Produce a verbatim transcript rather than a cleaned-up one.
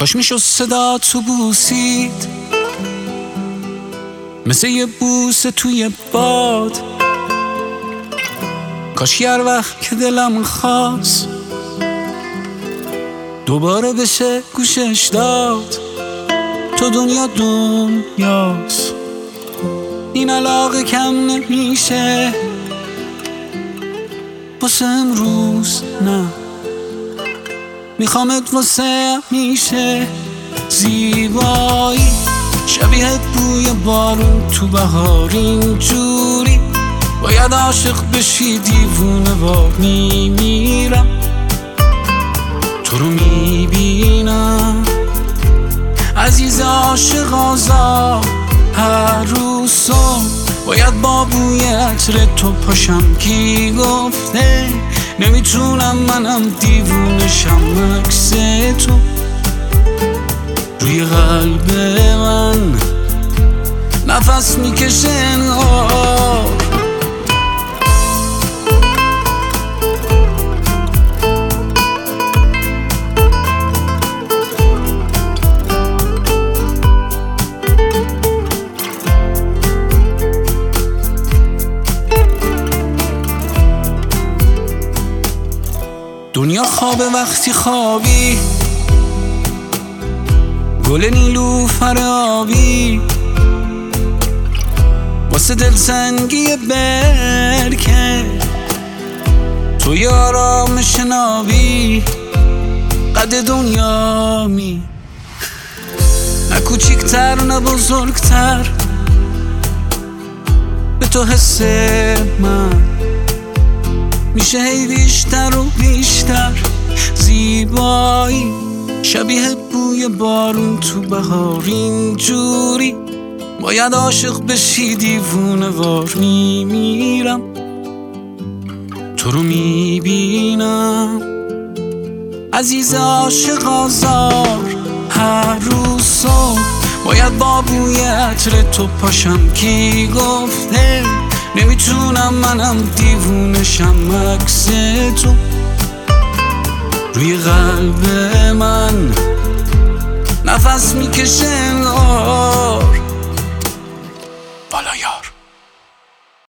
کاش میشد صدا تو بوسید، مثل یه بوسه توی باد. کاش هر وقت که دلم خواست دوباره بشه گوشش داد. تو دنیا دنیاست، این علاقه کم نمیشه واسه امروز نه، میخوامت واسه همیشه. زیبایی شبیه بوی بارون تو بهار، اینجوری باید عاشق بشی دیوونه وار. میمیرم تو رو میبینم عزیز عاشق آزاد. هر روز صبح باید با بوی عطر تو پاشم. کی گفته نمیتونم منم دیوونشم؟ عکس تو روی قلب من نفس میکشه انگار. دنیا خوابه وقتی خوابی، گل نیلوفر آبی واسه دلتنگی برکه. توی آرامش نابی قد دنیا می، نه کوچیکتر نه بزرگتر به تو حس من میشه هی بیشتر و بیشتر. زیبایی شبیه بوی بارون تو بهار، اینجوری باید عاشق بشی دیوونه وار. میمیرم تو رو میبینم عزیز عاشق آزار. هر روز صبح باید با بوی عطر تو پاشم. کی گفته نمیتونم منم دیوونشم؟ عکس تو روی قلب من نفس میکشه انگار. بالایا